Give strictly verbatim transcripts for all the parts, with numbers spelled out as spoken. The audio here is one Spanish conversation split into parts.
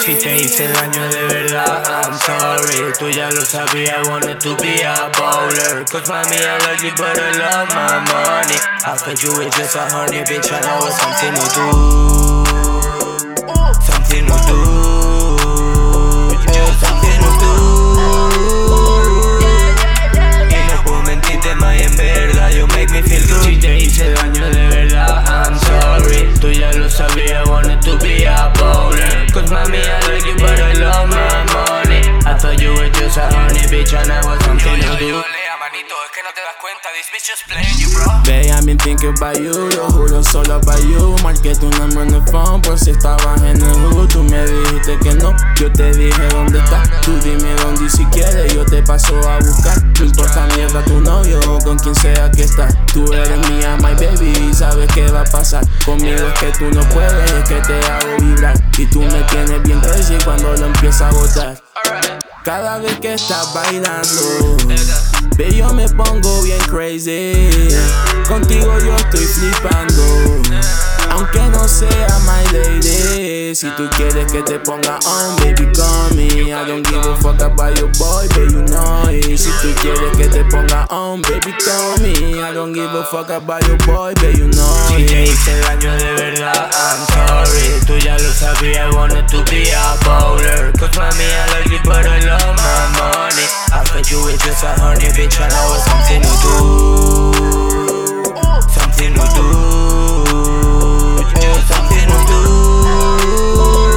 Si te hice daño de verdad, I'm sorry. Tú ya lo sabías, wanted to be a bowler. Cause mommy, I love you but I love my money. I thought you were just a honey bitch and I was something to do. Something to do. Yeah, something to do. Y no puedo mentirte más, en verdad you make me feel good. Si te hice daño de verdad, I'm sorry. Tú ya lo sabías, wanted to be a bowler. Cause mommy, I love you but I love my money. I thought you were just a honey bitch and I was something to do. Manito, es que no te das cuenta, this bitch just playing you, bro. Babe, I've been thinking about you, lo juro solo about you. Marqué tu nombre en el phone por si estabas en el hood. Tú me dijiste que no, yo te dije dónde estás. Tú dime dónde y si quieres yo te paso a buscar. No importa mierda tu novio o con quien sea que estás. Tú eres mía, my baby, y sabes qué va a pasar. Conmigo es que tú no puedes, es que te hago vibrar. Y tú me tienes bien crazy cuando lo empiezas a botar. Cada vez que estás bailando, ve, yo me pongo bien crazy. Contigo yo estoy flipando, aunque no sea my lady. Si tú quieres que te ponga on, baby, call me. I don't give a fuck about your boy, baby, you know it. Si tú quieres que te ponga on, baby, call me. I don't give a fuck about your boy, baby, you know it. Si te hice daño de verdad, I'm sorry. Tú ya lo sabías, wanted to be a bowler. Cause mommy, I love you but I love my money. I thought you were just a honey bitch and I was something to do. Something to do. Yeah, something to do.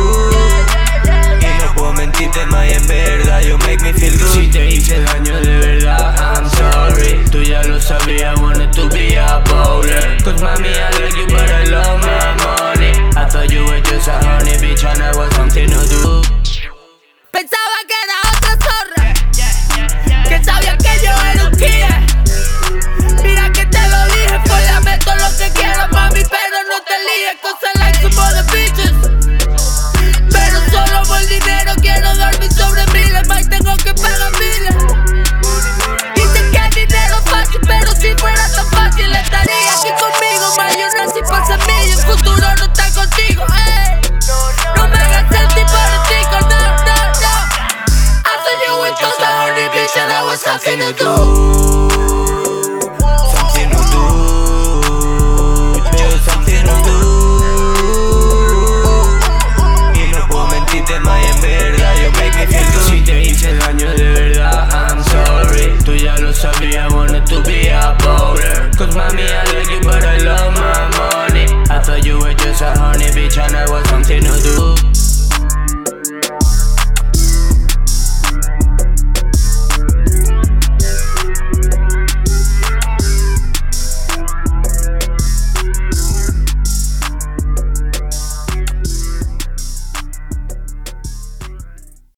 Y no puedo mentirte más, en verdad you make me feel good. Si te hice daño de verdad, I'm sorry. Tú ya lo sabías, wanted to be a bowler. Cause mommy, I love you but I love my money. I thought you were just a honey bitch and I was something to do. Pensaba que era otra zorra, que sabía que yo era un killer. Mira que te lo dije, fóllame todo lo que quieras, mami, pero no te líes con ser like some other bitches. Pero solo por dinero quiero dormir sobre miles, más tengo que pagar miles. Dicen que el dinero es fácil, pero si fuera tan fácil estaría aquí conmigo, ma, yo nací pa' semilla, el futuro no está contigo, eh. No me hagas sentir político, no, no, no. I thought you were just a honey bitch and I was something to do. Something to do. Yeah, something to do. Y no puedo mentirte más, en verdad you make me feel good. Si te hice daño de verdad, I'm sorry. Tú ya lo sabías, wanted to be a bowler. Cause mommy, I